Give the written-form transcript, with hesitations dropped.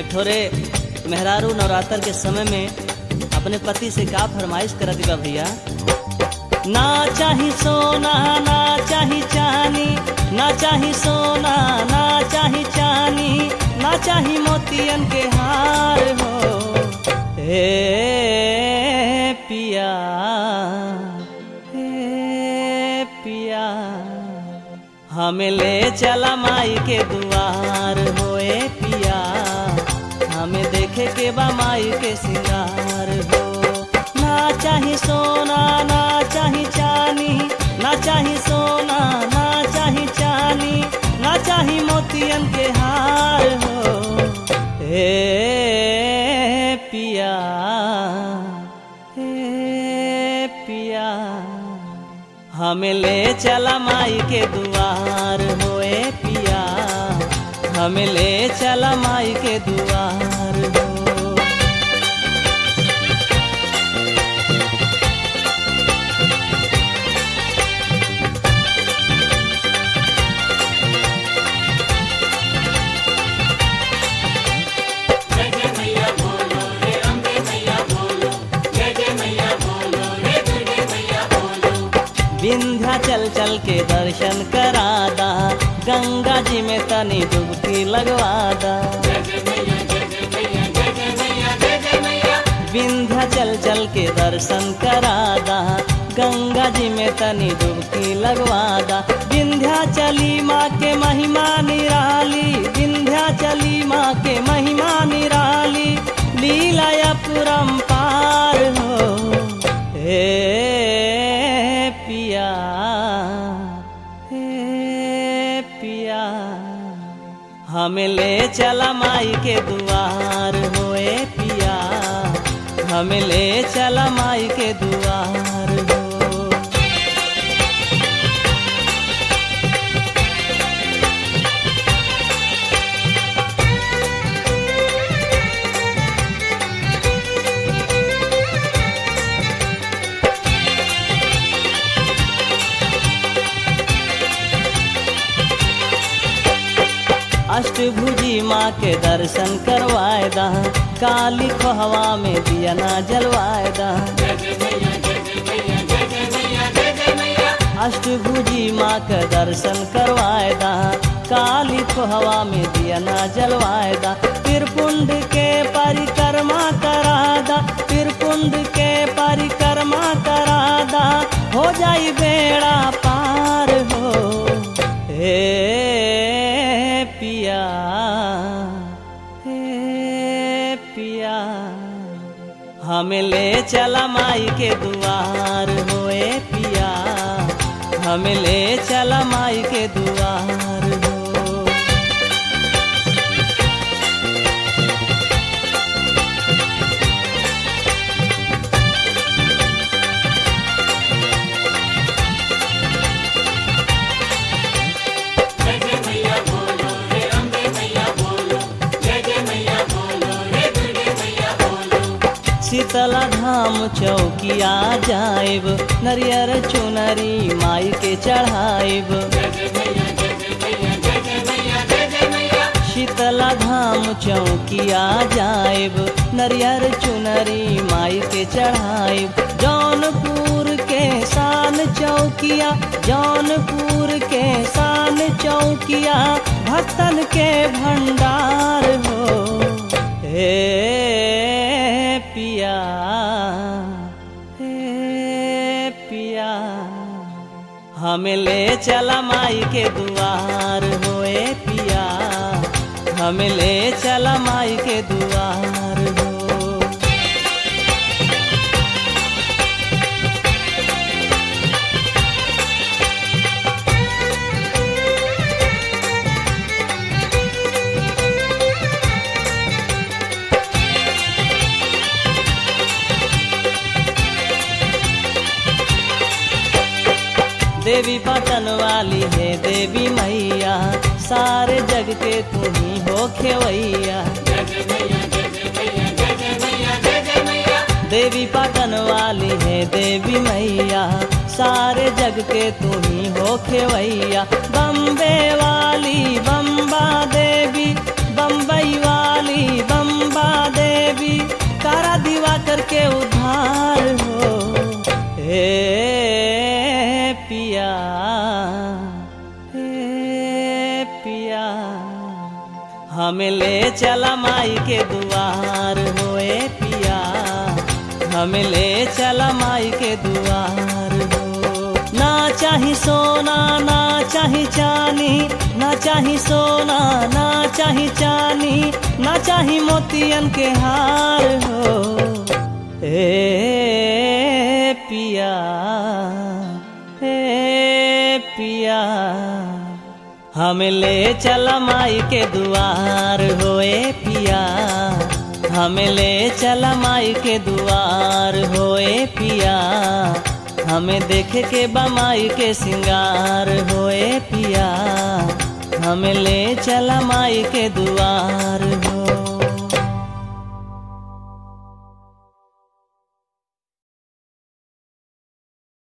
थोड़े मेहरारू नवरात्र के समय में अपने पति से का फरमाइश करत बा भैया। ना चाही सोना ना चाही चानी, ना चाही सोना ना चाही चानी, ना चाही मोतियन के हार हो। हे पिया हे पिया, हमें ले चला माई के दुआर होए पिया, हमें देखे के बा माई के सिंगार हो। ना चाही सोना ना चाही चानी, ना चाही सोना ना चाही चानी, ना चाही मोतियन के हार हो। हे पिया हे पिया, हमें ले चला माई के दुआर होए पिया, हमें ले चला माई के दुआर हो। विंध्याचल चल के दर्शन करादा, गंगा जी में तनी डुबकी लगवादा। विंध्याचल चल के दर्शन करादा, गंगा जी में तनी डुबकी लगवादा। विंध्याचली माँ के महिमा निराली, विंध्याचली माँ के महिमा निराली, लीला अपरंपार हो। हे पिया हे पिया, हमें ले चला माई के दुआर होए पिया, हमें ले चला माई के दुआर हो। अष्टभुजी माँ के दर्शन करवाए दा, काली खोहवा में दिया ना जलवाए दा। अष्टभुजी माँ के दर्शन करवाए दा, काली खोहवा में दिया ना जलवाए दा। त्रिपुंड के परिक्रमा करादा, त्रिपुंड के परिक्रमा करादा, हो जाई बेड़ा पार हो। हे पिया हे पिया, हमें ले चला माई के दुआर होए पिया, हमें ले चला माई के दुआर हो। शीतला धाम चौकिया जाइब, नरियर चुनरी माई के चढ़ाइब। शीतला धाम चौकिया जाइब, नरियर चुनरी माई के चढ़ाइब। जौनपुर के शान चौकिया, जौनपुर के शान चौकिया, भक्तन के भंडार हो। हे पिया हे पिया, हमें ले चला माई के दुआर होए पिया, हमें ले चला माई के दुआर हो। देवी पाटन वाली है देवी मैया, सारे जग के तू ही हो खेवैया। देवी पाटन वाली है देवी मैया, सारे जग के तू ही हो खेवैया। बम्बे वाली बम्बा देवी, बम्बई वाली बम्बा हमें ले चला माई के दुआर होए पिया, हमें ले चला माई के दुआर हो। ना चाही सोना ना चाही चानी, ना चाही सोना ना चाही चानी, ना चाही मोतियन के हार हो। ए पिया ए पिया, हमें ले चला माई के दुआर होए पिया, हमें ले चला माई के दुआर होए पिया, हमें देखे के बमाई के सिंगार होए पिया, हमें ले चला माई के दुआर हो।